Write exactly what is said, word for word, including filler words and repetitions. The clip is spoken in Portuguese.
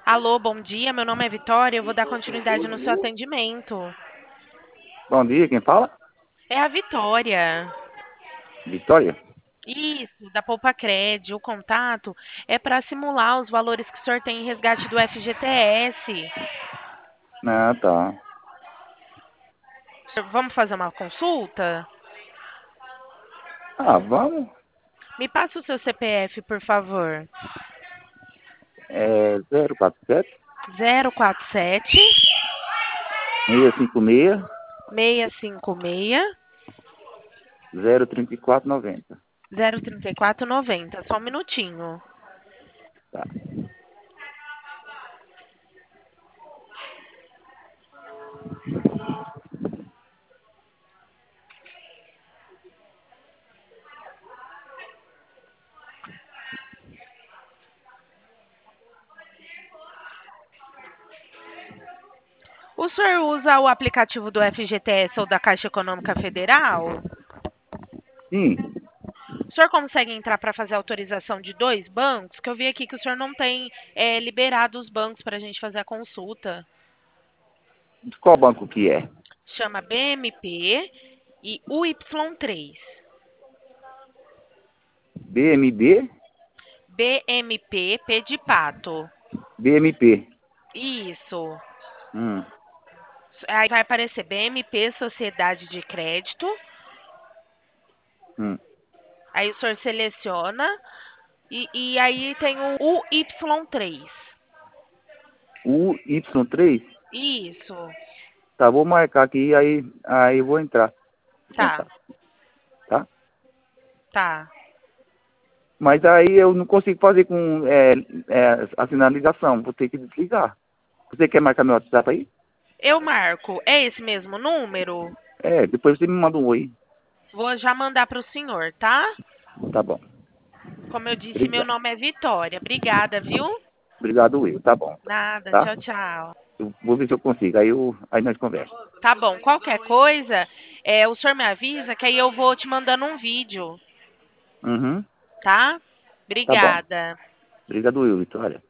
Alô, bom dia. Meu nome é Vitória. Eu vou dar continuidade no seu atendimento. Bom dia, quem fala? É a Vitória. Vitória? Isso, da Poupa Cred. O contato é para simular os valores que o senhor tem em resgate do F G T S. Ah, tá. Senhor, vamos fazer uma consulta? Ah, vamos. Me passa o seu C P F, por favor. É zero quatro sete, Zero quatro sete seis cinco seis, seis cinco seis zero três quatro nove zero. zero três quatro nove zero. Só um minutinho. Tá. O senhor usa o aplicativo do F G T S ou da Caixa Econômica Federal? Sim. O senhor consegue entrar para fazer autorização de dois bancos? Que eu vi aqui que o senhor não tem é, liberado os bancos para a gente fazer a consulta. De qual banco que é? Chama B M P e U Y três. B M B? B M P, P de pato. B M P. Isso. Hum, Aí vai aparecer B M P, Sociedade de Crédito. hum. Aí o senhor seleciona. E, e aí tem o U Y três. U Y três? Isso. Tá, vou marcar aqui, aí, aí vou entrar em Tá, contato, tá? tá. Mas aí eu não consigo fazer com é, é, a sinalização, vou ter que desligar. Você quer marcar meu WhatsApp aí? Eu marco. É esse mesmo número? É, depois você me manda um oi. Vou já mandar para o senhor, tá? Tá bom. Como eu disse, meu Obrigado. nome é Vitória. Obrigada, viu? Obrigado, Will. Tá bom. Nada. Tá? Tchau, tchau. Eu vou ver se eu consigo. Aí, eu, aí nós conversamos. Tá bom. Qualquer coisa, é, o senhor me avisa que aí eu vou te mandando um vídeo, Uhum. tá? Tá bom. Obrigada. Obrigado, Will, Vitória.